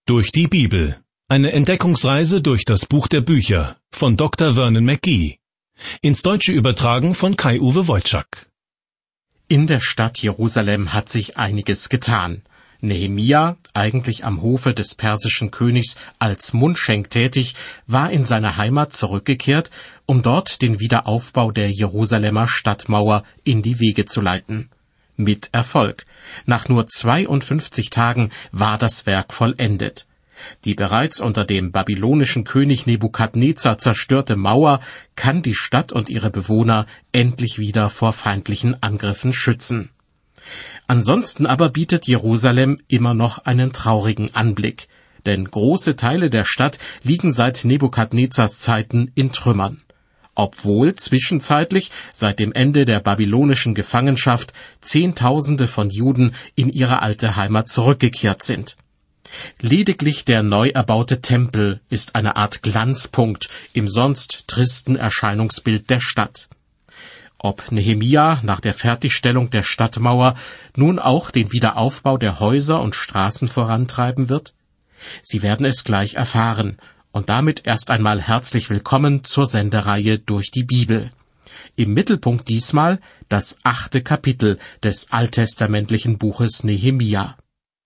Durch die Bibel. Eine Entdeckungsreise durch das Buch der Bücher von Dr. Vernon McGee. Ins Deutsche übertragen von Kai-Uwe Wojczak. In der Stadt Jerusalem hat sich einiges getan. Nehemia, eigentlich am Hofe des persischen Königs als Mundschenk tätig, war in seine Heimat zurückgekehrt, um dort den Wiederaufbau der Jerusalemer Stadtmauer in die Wege zu leiten. Mit Erfolg. Nach nur 52 Tagen war das Werk vollendet. Die bereits unter dem babylonischen König Nebukadnezar zerstörte Mauer kann die Stadt und ihre Bewohner endlich wieder vor feindlichen Angriffen schützen. Ansonsten aber bietet Jerusalem immer noch einen traurigen Anblick, denn große Teile der Stadt liegen seit Nebukadnezars Zeiten in Trümmern, obwohl zwischenzeitlich seit dem Ende der babylonischen Gefangenschaft Zehntausende von Juden in ihre alte Heimat zurückgekehrt sind. Lediglich der neu erbaute Tempel ist eine Art Glanzpunkt im sonst tristen Erscheinungsbild der Stadt. Ob Nehemia nach der Fertigstellung der Stadtmauer nun auch den Wiederaufbau der Häuser und Straßen vorantreiben wird? Sie werden es gleich erfahren, und damit erst einmal herzlich willkommen zur Sendereihe durch die Bibel. Im Mittelpunkt diesmal das 8. Kapitel des alttestamentlichen Buches Nehemia.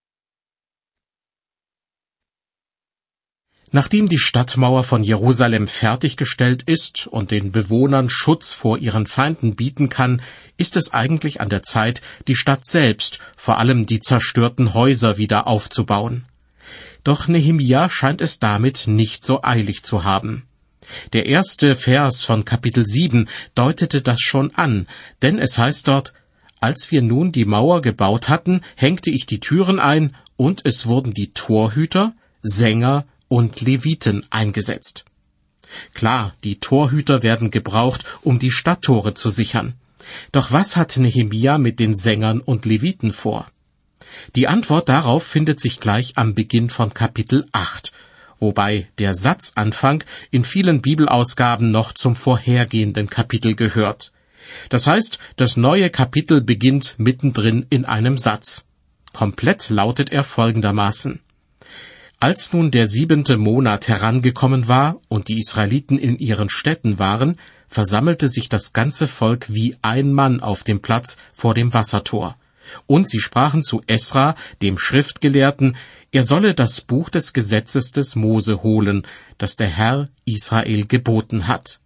Nachdem die Stadtmauer von Jerusalem fertiggestellt ist und den Bewohnern Schutz vor ihren Feinden bieten kann, ist es eigentlich an der Zeit, die Stadt selbst, vor allem die zerstörten Häuser, wieder aufzubauen. Doch Nehemia scheint es damit nicht so eilig zu haben. Der erste Vers von Kapitel 7 deutete das schon an, denn es heißt dort: Als wir nun die Mauer gebaut hatten, hängte ich die Türen ein, und es wurden die Torhüter, Sänger und Leviten eingesetzt. Klar, die Torhüter werden gebraucht, um die Stadttore zu sichern. Doch was hat Nehemia mit den Sängern und Leviten vor? Die Antwort darauf findet sich gleich am Beginn von Kapitel 8, wobei der Satzanfang in vielen Bibelausgaben noch zum vorhergehenden Kapitel gehört. Das heißt, das neue Kapitel beginnt mittendrin in einem Satz. Komplett lautet er folgendermaßen: Als nun der 7. Monat herangekommen war und die Israeliten in ihren Städten waren, versammelte sich das ganze Volk wie ein Mann auf dem Platz vor dem Wassertor. Und sie sprachen zu Esra, dem Schriftgelehrten, er solle das Buch des Gesetzes des Mose holen, das der Herr Israel geboten hat.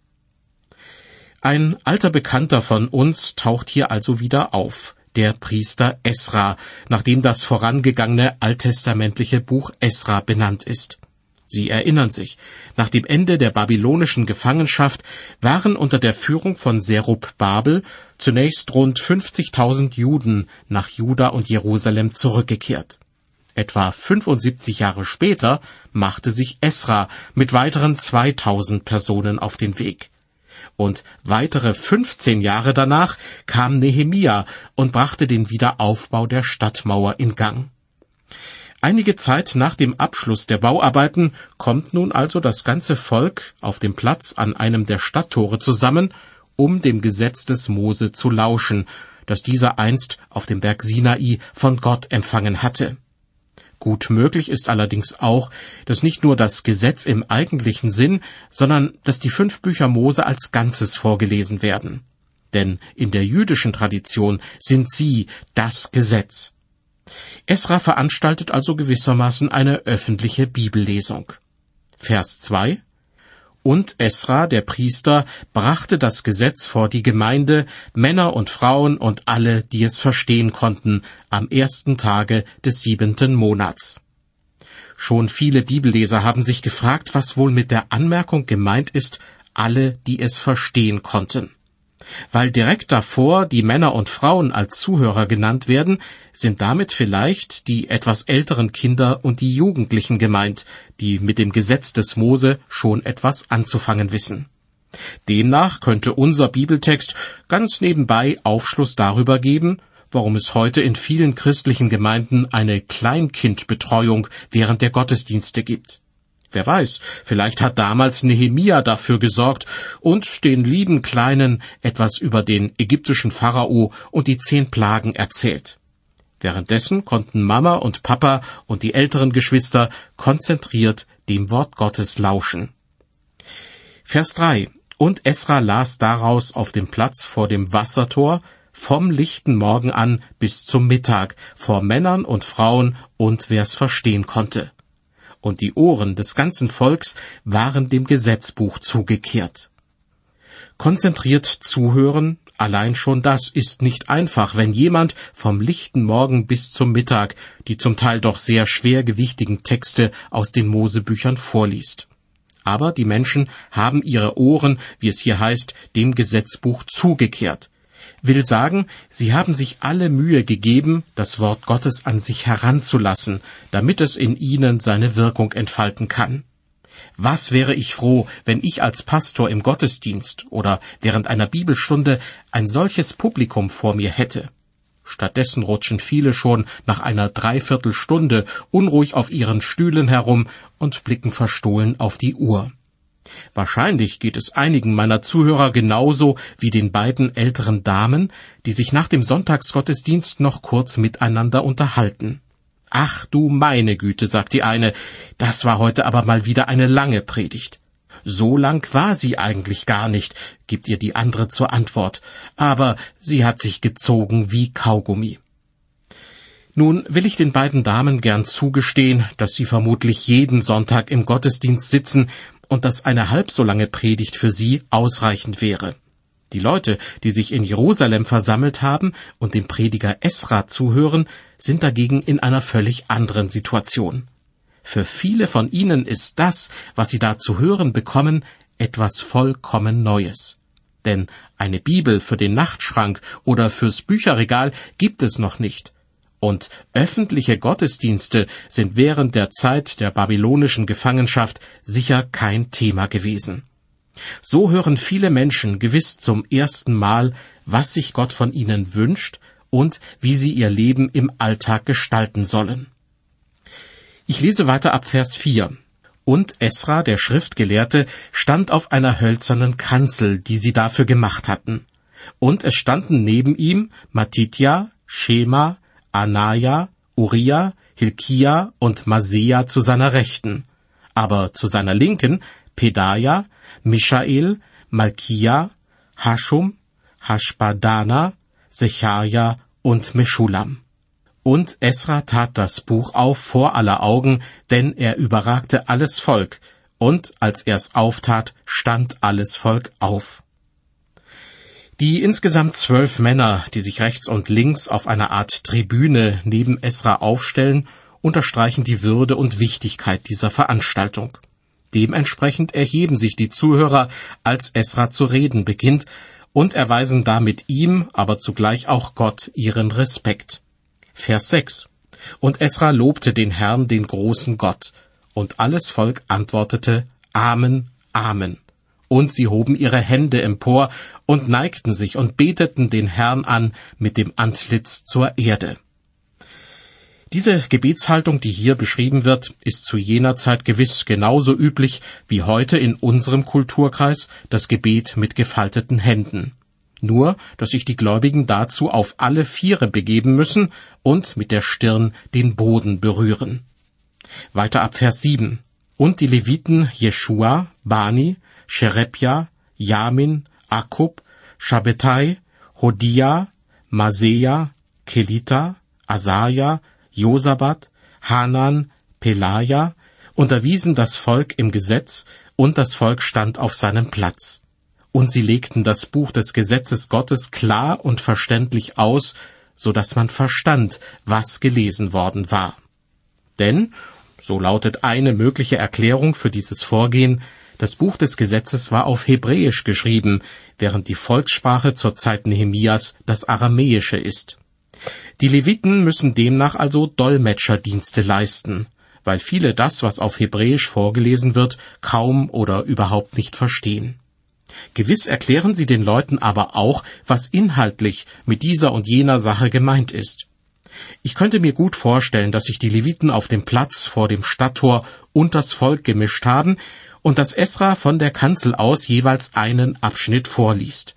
Ein alter Bekannter von uns taucht hier also wieder auf, der Priester Esra, nachdem das vorangegangene alttestamentliche Buch Esra benannt ist. Sie erinnern sich, nach dem Ende der babylonischen Gefangenschaft waren unter der Führung von Serubbabel zunächst rund 50.000 Juden nach Juda und Jerusalem zurückgekehrt. Etwa 75 Jahre später machte sich Esra mit weiteren 2.000 Personen auf den Weg. Und weitere 15 Jahre danach kam Nehemia und brachte den Wiederaufbau der Stadtmauer in Gang. Einige Zeit nach dem Abschluss der Bauarbeiten kommt nun also das ganze Volk auf dem Platz an einem der Stadttore zusammen, um dem Gesetz des Mose zu lauschen, das dieser einst auf dem Berg Sinai von Gott empfangen hatte. Gut möglich ist allerdings auch, dass nicht nur das Gesetz im eigentlichen Sinn, sondern dass die 5 Bücher Mose als Ganzes vorgelesen werden. Denn in der jüdischen Tradition sind sie das Gesetz. Esra veranstaltet also gewissermaßen eine öffentliche Bibellesung. Vers 2: Und Esra, der Priester, brachte das Gesetz vor die Gemeinde, Männer und Frauen und alle, die es verstehen konnten, am 1. Tage des 7. Monats. Schon viele Bibelleser haben sich gefragt, was wohl mit der Anmerkung gemeint ist, alle, die es verstehen konnten. Weil direkt davor die Männer und Frauen als Zuhörer genannt werden, sind damit vielleicht die etwas älteren Kinder und die Jugendlichen gemeint, die mit dem Gesetz des Mose schon etwas anzufangen wissen. Demnach könnte unser Bibeltext ganz nebenbei Aufschluss darüber geben, warum es heute in vielen christlichen Gemeinden eine Kleinkindbetreuung während der Gottesdienste gibt. Wer weiß, vielleicht hat damals Nehemia dafür gesorgt und den lieben Kleinen etwas über den ägyptischen Pharao und die 10 Plagen erzählt. Währenddessen konnten Mama und Papa und die älteren Geschwister konzentriert dem Wort Gottes lauschen. Vers 3. Und Esra las daraus auf dem Platz vor dem Wassertor vom lichten Morgen an bis zum Mittag, vor Männern und Frauen und wer's verstehen konnte. Und die Ohren des ganzen Volks waren dem Gesetzbuch zugekehrt. Konzentriert zuhören, allein schon das ist nicht einfach, wenn jemand vom lichten Morgen bis zum Mittag die zum Teil doch sehr schwergewichtigen Texte aus den Mosebüchern vorliest. Aber die Menschen haben ihre Ohren, wie es hier heißt, dem Gesetzbuch zugekehrt. Will sagen, sie haben sich alle Mühe gegeben, das Wort Gottes an sich heranzulassen, damit es in ihnen seine Wirkung entfalten kann. Was wäre ich froh, wenn ich als Pastor im Gottesdienst oder während einer Bibelstunde ein solches Publikum vor mir hätte. Stattdessen rutschen viele schon nach einer Dreiviertelstunde unruhig auf ihren Stühlen herum und blicken verstohlen auf die Uhr. Wahrscheinlich geht es einigen meiner Zuhörer genauso wie den beiden älteren Damen, die sich nach dem Sonntagsgottesdienst noch kurz miteinander unterhalten. »Ach du meine Güte«, sagt die eine, »das war heute aber mal wieder eine lange Predigt.« »So lang war sie eigentlich gar nicht«, gibt ihr die andere zur Antwort, »aber sie hat sich gezogen wie Kaugummi.« Nun will ich den beiden Damen gern zugestehen, dass sie vermutlich jeden Sonntag im Gottesdienst sitzen und dass eine halb so lange Predigt für sie ausreichend wäre. Die Leute, die sich in Jerusalem versammelt haben und dem Prediger Esra zuhören, sind dagegen in einer völlig anderen Situation. Für viele von ihnen ist das, was sie da zu hören bekommen, etwas vollkommen Neues. Denn eine Bibel für den Nachtschrank oder fürs Bücherregal gibt es noch nicht. Und öffentliche Gottesdienste sind während der Zeit der babylonischen Gefangenschaft sicher kein Thema gewesen. So hören viele Menschen gewiss zum ersten Mal, was sich Gott von ihnen wünscht und wie sie ihr Leben im Alltag gestalten sollen. Ich lese weiter ab Vers 4. Und Esra, der Schriftgelehrte, stand auf einer hölzernen Kanzel, die sie dafür gemacht hatten. Und es standen neben ihm Matithia, Schema, Anaja, Uriah, Hilkia und Maseja zu seiner Rechten, aber zu seiner Linken Pedaja, Mischael, Malkia, Hashum, Hashbadana, Sechaja und Meschulam. Und Esra tat das Buch auf vor aller Augen, denn er überragte alles Volk, und als er's auftat, stand alles Volk auf. Die insgesamt 12 Männer, die sich rechts und links auf einer Art Tribüne neben Esra aufstellen, unterstreichen die Würde und Wichtigkeit dieser Veranstaltung. Dementsprechend erheben sich die Zuhörer, als Esra zu reden beginnt, und erweisen damit ihm, aber zugleich auch Gott, ihren Respekt. Vers 6. Und Esra lobte den Herrn, den großen Gott, und alles Volk antwortete Amen, Amen. Und sie hoben ihre Hände empor und neigten sich und beteten den Herrn an mit dem Antlitz zur Erde. Diese Gebetshaltung, die hier beschrieben wird, ist zu jener Zeit gewiss genauso üblich wie heute in unserem Kulturkreis das Gebet mit gefalteten Händen. Nur, dass sich die Gläubigen dazu auf alle Viere begeben müssen und mit der Stirn den Boden berühren. Weiter ab Vers 7. Und die Leviten Jeschua, Bani, Sherebja, Jamin, Akub, Schabbetai, Hodia, Maseja, Kelita, Asaja, Josabat, Hanan, Pelaja unterwiesen das Volk im Gesetz, und das Volk stand auf seinem Platz. Und sie legten das Buch des Gesetzes Gottes klar und verständlich aus, so dass man verstand, was gelesen worden war. Denn, so lautet eine mögliche Erklärung für dieses Vorgehen, das Buch des Gesetzes war auf Hebräisch geschrieben, während die Volkssprache zur Zeit Nehemias das Aramäische ist. Die Leviten müssen demnach also Dolmetscherdienste leisten, weil viele das, was auf Hebräisch vorgelesen wird, kaum oder überhaupt nicht verstehen. Gewiss erklären sie den Leuten aber auch, was inhaltlich mit dieser und jener Sache gemeint ist. Ich könnte mir gut vorstellen, dass sich die Leviten auf dem Platz vor dem Stadttor unters Volk gemischt haben und dass Esra von der Kanzel aus jeweils einen Abschnitt vorliest.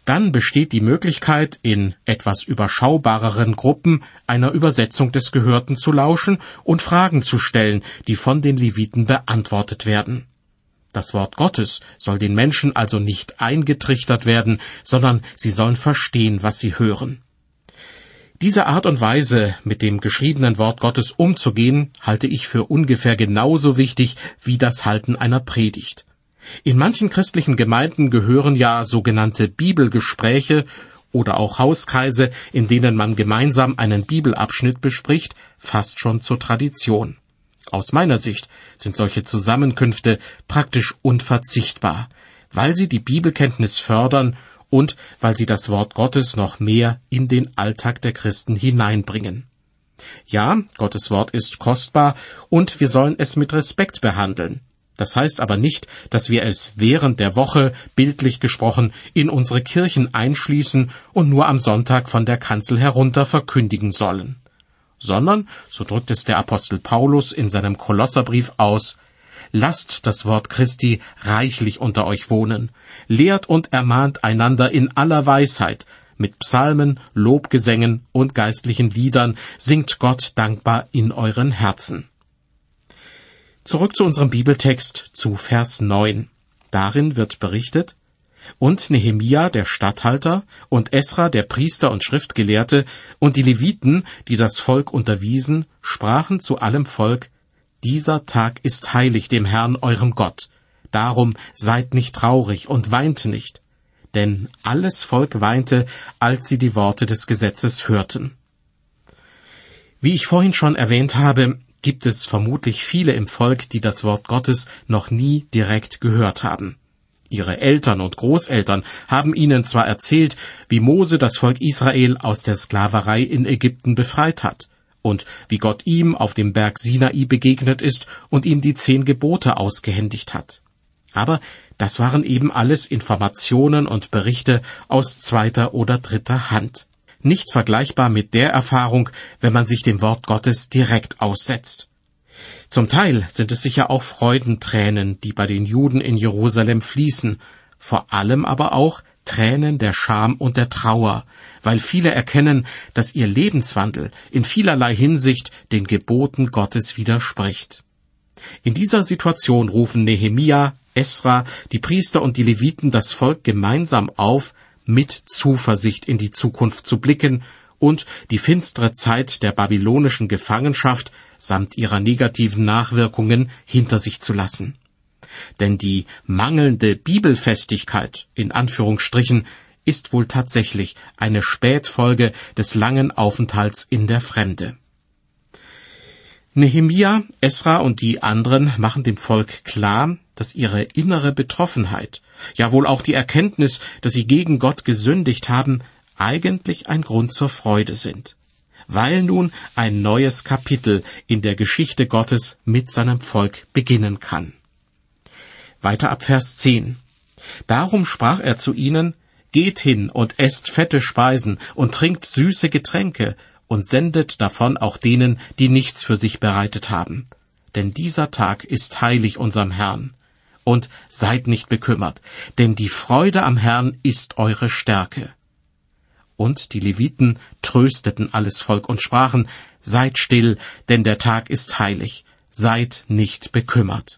dann besteht die Möglichkeit, in etwas überschaubareren Gruppen einer Übersetzung des Gehörten zu lauschen und Fragen zu stellen, die von den Leviten beantwortet werden. Das Wort Gottes soll den Menschen also nicht eingetrichtert werden, sondern sie sollen verstehen, was sie hören. Diese Art und Weise, mit dem geschriebenen Wort Gottes umzugehen, halte ich für ungefähr genauso wichtig wie das Halten einer Predigt. In manchen christlichen Gemeinden gehören ja sogenannte Bibelgespräche oder auch Hauskreise, in denen man gemeinsam einen Bibelabschnitt bespricht, fast schon zur Tradition. Aus meiner Sicht sind solche Zusammenkünfte praktisch unverzichtbar, weil sie die Bibelkenntnis fördern und weil sie das Wort Gottes noch mehr in den Alltag der Christen hineinbringen. Ja, Gottes Wort ist kostbar und wir sollen es mit Respekt behandeln. Das heißt aber nicht, dass wir es während der Woche, bildlich gesprochen, in unsere Kirchen einschließen und nur am Sonntag von der Kanzel herunter verkündigen sollen. Sondern, so drückt es der Apostel Paulus in seinem Kolosserbrief aus, lasst das Wort Christi reichlich unter euch wohnen, lehrt und ermahnt einander in aller Weisheit, mit Psalmen, Lobgesängen und geistlichen Liedern singt Gott dankbar in euren Herzen. Zurück zu unserem Bibeltext, zu Vers 9. Darin wird berichtet, und Nehemia, der Statthalter, und Esra, der Priester und Schriftgelehrte, und die Leviten, die das Volk unterwiesen, sprachen zu allem Volk, dieser Tag ist heilig dem Herrn eurem Gott, darum seid nicht traurig und weint nicht. Denn alles Volk weinte, als sie die Worte des Gesetzes hörten. Wie ich vorhin schon erwähnt habe, gibt es vermutlich viele im Volk, die das Wort Gottes noch nie direkt gehört haben. Ihre Eltern und Großeltern haben ihnen zwar erzählt, wie Mose das Volk Israel aus der Sklaverei in Ägypten befreit hat und wie Gott ihm auf dem Berg Sinai begegnet ist und ihm die 10 Gebote ausgehändigt hat. Aber das waren eben alles Informationen und Berichte aus 2. oder 3. Hand. Nicht vergleichbar mit der Erfahrung, wenn man sich dem Wort Gottes direkt aussetzt. Zum Teil sind es sicher auch Freudentränen, die bei den Juden in Jerusalem fließen, vor allem aber auch Tränen der Scham und der Trauer, weil viele erkennen, dass ihr Lebenswandel in vielerlei Hinsicht den Geboten Gottes widerspricht. In dieser Situation rufen Nehemia, Esra, die Priester und die Leviten das Volk gemeinsam auf, mit Zuversicht in die Zukunft zu blicken und die finstere Zeit der babylonischen Gefangenschaft samt ihrer negativen Nachwirkungen hinter sich zu lassen. Denn die mangelnde Bibelfestigkeit, in Anführungsstrichen, ist wohl tatsächlich eine Spätfolge des langen Aufenthalts in der Fremde. Nehemia, Esra und die anderen machen dem Volk klar, dass ihre innere Betroffenheit, ja wohl auch die Erkenntnis, dass sie gegen Gott gesündigt haben, eigentlich ein Grund zur Freude sind, weil nun ein neues Kapitel in der Geschichte Gottes mit seinem Volk beginnen kann. Weiter ab Vers 10. Darum sprach er zu ihnen, geht hin und esst fette Speisen und trinkt süße Getränke und sendet davon auch denen, die nichts für sich bereitet haben. Denn dieser Tag ist heilig unserem Herrn. Und seid nicht bekümmert, denn die Freude am Herrn ist eure Stärke. Und die Leviten trösteten alles Volk und sprachen, seid still, denn der Tag ist heilig, seid nicht bekümmert.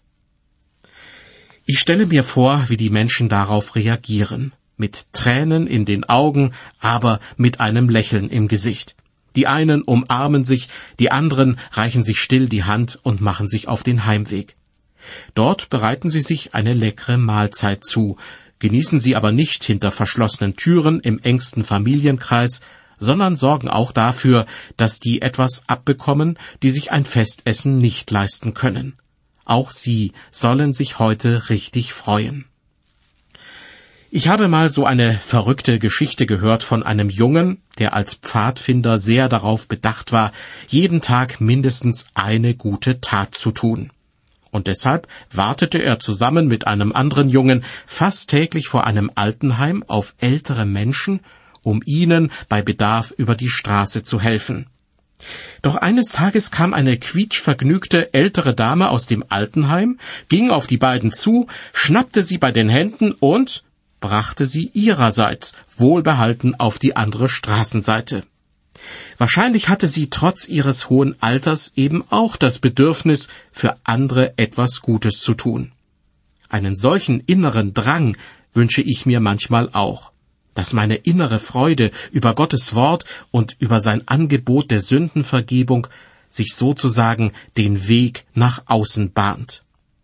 Ich stelle mir vor, wie die Menschen darauf reagieren, mit Tränen in den Augen, aber mit einem Lächeln im Gesicht. Die einen umarmen sich, die anderen reichen sich still die Hand und machen sich auf den Heimweg. Dort bereiten sie sich eine leckere Mahlzeit zu, genießen sie aber nicht hinter verschlossenen Türen im engsten Familienkreis, sondern sorgen auch dafür, dass die etwas abbekommen, die sich ein Festessen nicht leisten können. Auch sie sollen sich heute richtig freuen. Ich habe mal so eine verrückte Geschichte gehört von einem Jungen, der als Pfadfinder sehr darauf bedacht war, jeden Tag mindestens eine gute Tat zu tun. Und deshalb wartete er zusammen mit einem anderen Jungen fast täglich vor einem Altenheim auf ältere Menschen, um ihnen bei Bedarf über die Straße zu helfen. Doch eines Tages kam eine quietschvergnügte ältere Dame aus dem Altenheim, ging auf die beiden zu, schnappte sie bei den Händen und brachte sie ihrerseits wohlbehalten auf die andere Straßenseite. Wahrscheinlich hatte sie trotz ihres hohen Alters eben auch das Bedürfnis, für andere etwas Gutes zu tun. Einen solchen inneren Drang wünsche ich mir manchmal auch, dass meine innere Freude über Gottes Wort und über sein Angebot der Sündenvergebung sich sozusagen den Weg nach außen bahnt.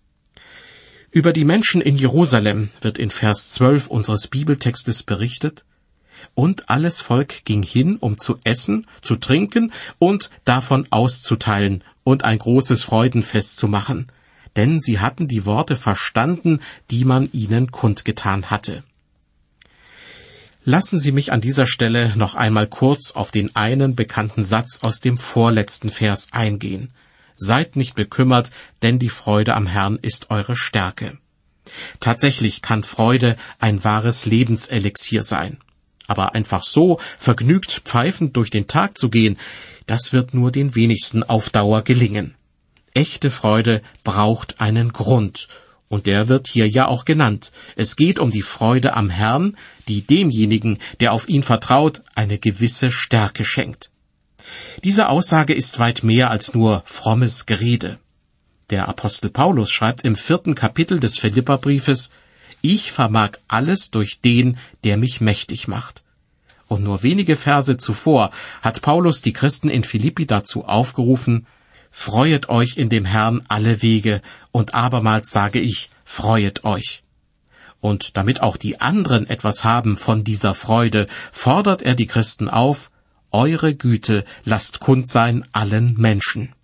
Über die Menschen in Jerusalem wird in Vers 12 unseres Bibeltextes berichtet: Und alles Volk ging hin, um zu essen, zu trinken und davon auszuteilen und ein großes Freudenfest zu machen, denn sie hatten die Worte verstanden, die man ihnen kundgetan hatte. Lassen Sie mich an dieser Stelle noch einmal kurz auf den einen bekannten Satz aus dem vorletzten Vers eingehen. Seid nicht bekümmert, denn die Freude am Herrn ist eure Stärke. Tatsächlich kann Freude ein wahres Lebenselixier sein. Aber einfach so vergnügt pfeifend durch den Tag zu gehen, das wird nur den wenigsten auf Dauer gelingen. Echte Freude braucht einen Grund, und der wird hier ja auch genannt. Es geht um die Freude am Herrn, die demjenigen, der auf ihn vertraut, eine gewisse Stärke schenkt. Diese Aussage ist weit mehr als nur frommes Gerede. Der Apostel Paulus schreibt im 4. Kapitel des Philipperbriefes: Ich vermag alles durch den, der mich mächtig macht. Und nur wenige Verse zuvor hat Paulus die Christen in Philippi dazu aufgerufen: Freuet euch in dem Herrn alle Wege, und abermals sage ich, freuet euch. Und damit auch die anderen etwas haben von dieser Freude, fordert er die Christen auf: Eure Güte lasst kund sein allen Menschen.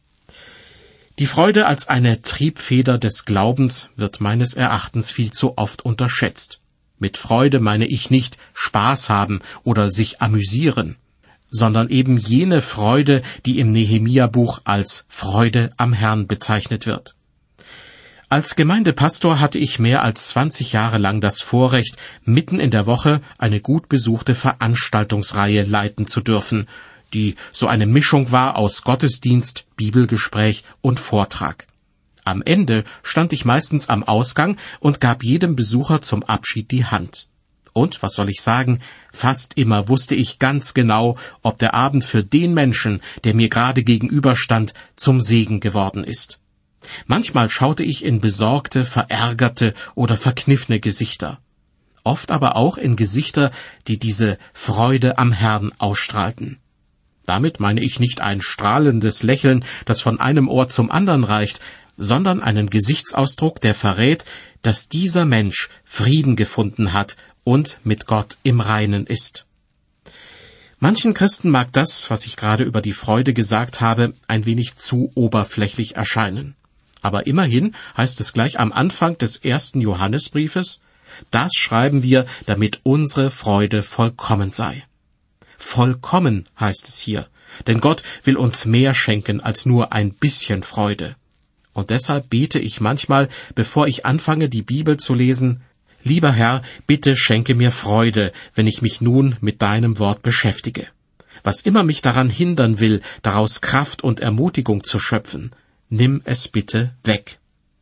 Die Freude als eine Triebfeder des Glaubens wird meines Erachtens viel zu oft unterschätzt. Mit Freude meine ich nicht Spaß haben oder sich amüsieren, sondern eben jene Freude, die im Nehemia-Buch als Freude am Herrn bezeichnet wird. Als Gemeindepastor hatte ich mehr als 20 Jahre lang das Vorrecht, mitten in der Woche eine gut besuchte Veranstaltungsreihe leiten zu dürfen, die so eine Mischung war aus Gottesdienst, Bibelgespräch und Vortrag. Am Ende stand ich meistens am Ausgang und gab jedem Besucher zum Abschied die Hand. Und, was soll ich sagen, fast immer wusste ich ganz genau, ob der Abend für den Menschen, der mir gerade gegenüberstand, zum Segen geworden ist. Manchmal schaute ich in besorgte, verärgerte oder verkniffene Gesichter. Oft aber auch in Gesichter, die diese Freude am Herrn ausstrahlten. Damit meine ich nicht ein strahlendes Lächeln, das von einem Ohr zum anderen reicht, sondern einen Gesichtsausdruck, der verrät, dass dieser Mensch Frieden gefunden hat und mit Gott im Reinen ist. Manchen Christen mag das, was ich gerade über die Freude gesagt habe, ein wenig zu oberflächlich erscheinen. Aber immerhin heißt es gleich am Anfang des 1. Johannesbriefes: Das schreiben wir, damit unsere Freude vollkommen sei. Vollkommen heißt es hier, denn Gott will uns mehr schenken als nur ein bisschen Freude. Und deshalb bete ich manchmal, bevor ich anfange, die Bibel zu lesen: Lieber Herr, bitte schenke mir Freude, wenn ich mich nun mit deinem Wort beschäftige. Was immer mich daran hindern will, daraus Kraft und Ermutigung zu schöpfen, nimm es bitte weg.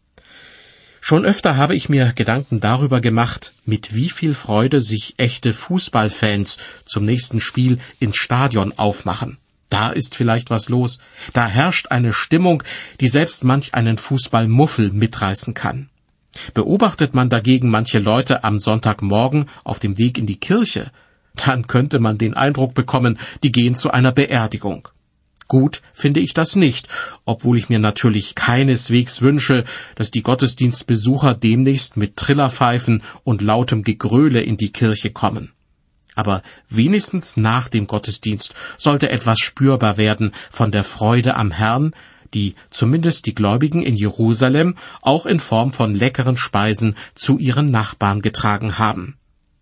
Schon öfter habe ich mir Gedanken darüber gemacht, mit wie viel Freude sich echte Fußballfans zum nächsten Spiel ins Stadion aufmachen. Da ist vielleicht was los, da herrscht eine Stimmung, die selbst manch einen Fußballmuffel mitreißen kann. Beobachtet man dagegen manche Leute am Sonntagmorgen auf dem Weg in die Kirche, dann könnte man den Eindruck bekommen, die gehen zu einer Beerdigung. Gut finde ich das nicht, obwohl ich mir natürlich keineswegs wünsche, dass die Gottesdienstbesucher demnächst mit Trillerpfeifen und lautem Gegröle in die Kirche kommen. Aber wenigstens nach dem Gottesdienst sollte etwas spürbar werden von der Freude am Herrn, die zumindest die Gläubigen in Jerusalem auch in Form von leckeren Speisen zu ihren Nachbarn getragen haben.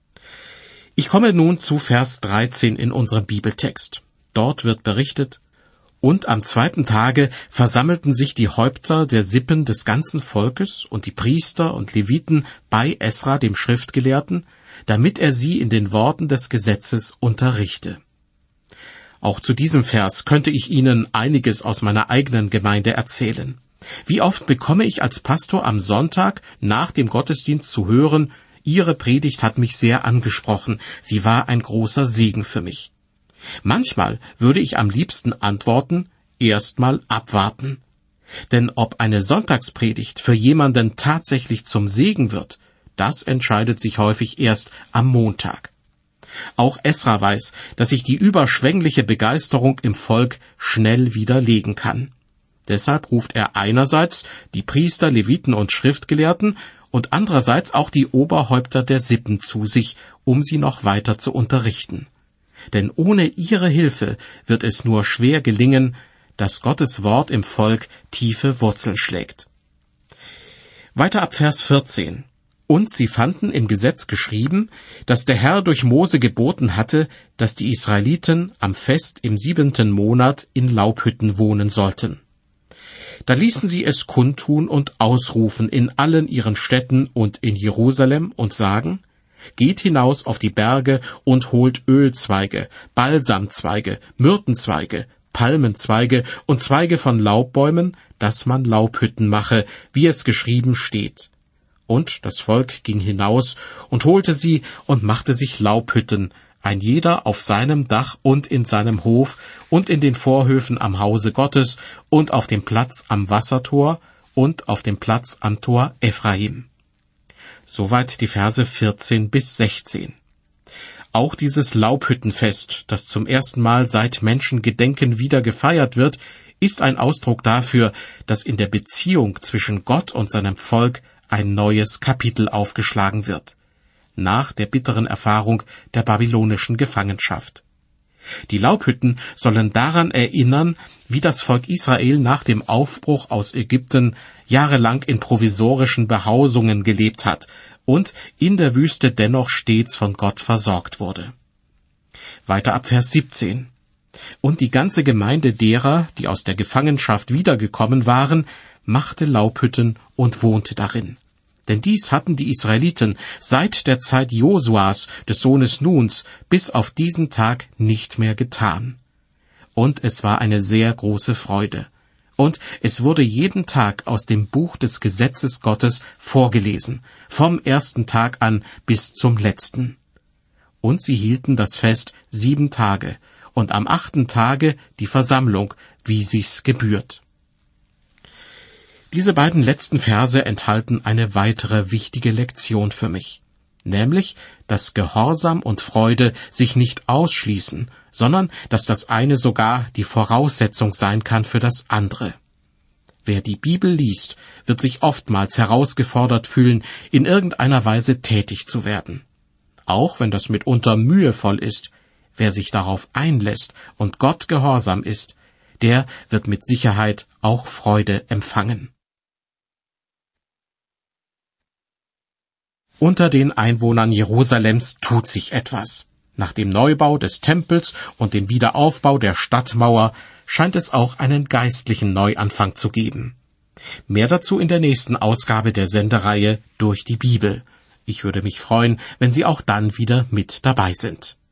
Ich komme nun zu Vers 13 in unserem Bibeltext. Dort wird berichtet: Und am 2. Tage versammelten sich die Häupter der Sippen des ganzen Volkes und die Priester und Leviten bei Esra, dem Schriftgelehrten, damit er sie in den Worten des Gesetzes unterrichte. Auch zu diesem Vers könnte ich Ihnen einiges aus meiner eigenen Gemeinde erzählen. Wie oft bekomme ich als Pastor am Sonntag nach dem Gottesdienst zu hören: Ihre Predigt hat mich sehr angesprochen. Sie war ein großer Segen für mich. Manchmal würde ich am liebsten antworten, erstmal abwarten. Denn ob eine Sonntagspredigt für jemanden tatsächlich zum Segen wird, das entscheidet sich häufig erst am Montag. Auch Esra weiß, dass sich die überschwängliche Begeisterung im Volk schnell widerlegen kann. Deshalb ruft er einerseits die Priester, Leviten und Schriftgelehrten und andererseits auch die Oberhäupter der Sippen zu sich, um sie noch weiter zu unterrichten. Denn ohne ihre Hilfe wird es nur schwer gelingen, dass Gottes Wort im Volk tiefe Wurzeln schlägt. Weiter ab Vers 14. Und sie fanden im Gesetz geschrieben, dass der Herr durch Mose geboten hatte, dass die Israeliten am Fest im 7. Monat in Laubhütten wohnen sollten. Da ließen sie es kundtun und ausrufen in allen ihren Städten und in Jerusalem und sagen, geht hinaus auf die Berge und holt Ölzweige, Balsamzweige, Myrtenzweige, Palmenzweige und Zweige von Laubbäumen, dass man Laubhütten mache, wie es geschrieben steht. Und das Volk ging hinaus und holte sie und machte sich Laubhütten, ein jeder auf seinem Dach und in seinem Hof und in den Vorhöfen am Hause Gottes und auf dem Platz am Wassertor und auf dem Platz am Tor Ephraim. Soweit die Verse 14 bis 16. Auch dieses Laubhüttenfest, das zum ersten Mal seit Menschengedenken wieder gefeiert wird, ist ein Ausdruck dafür, dass in der Beziehung zwischen Gott und seinem Volk ein neues Kapitel aufgeschlagen wird, nach der bitteren Erfahrung der babylonischen Gefangenschaft. Die Laubhütten sollen daran erinnern, wie das Volk Israel nach dem Aufbruch aus Ägypten jahrelang in provisorischen Behausungen gelebt hat und in der Wüste dennoch stets von Gott versorgt wurde. Weiter ab Vers 17. Und die ganze Gemeinde derer, die aus der Gefangenschaft wiedergekommen waren, machte Laubhütten und wohnte darin. Denn dies hatten die Israeliten seit der Zeit Josuas, des Sohnes Nuns, bis auf diesen Tag nicht mehr getan. Und es war eine sehr große Freude. Und es wurde jeden Tag aus dem Buch des Gesetzes Gottes vorgelesen, vom ersten Tag an bis zum letzten. Und sie hielten das Fest 7 Tage, und am 8. Tage die Versammlung, wie sich's gebührt. Diese beiden letzten Verse enthalten eine weitere wichtige Lektion für mich, nämlich, dass Gehorsam und Freude sich nicht ausschließen, sondern dass das eine sogar die Voraussetzung sein kann für das andere. Wer die Bibel liest, wird sich oftmals herausgefordert fühlen, in irgendeiner Weise tätig zu werden. Auch wenn das mitunter mühevoll ist, wer sich darauf einlässt und Gott gehorsam ist, der wird mit Sicherheit auch Freude empfangen. Unter den Einwohnern Jerusalems tut sich etwas. Nach dem Neubau des Tempels und dem Wiederaufbau der Stadtmauer scheint es auch einen geistlichen Neuanfang zu geben. Mehr dazu in der nächsten Ausgabe der Sendereihe Durch die Bibel. Ich würde mich freuen, wenn Sie auch dann wieder mit dabei sind.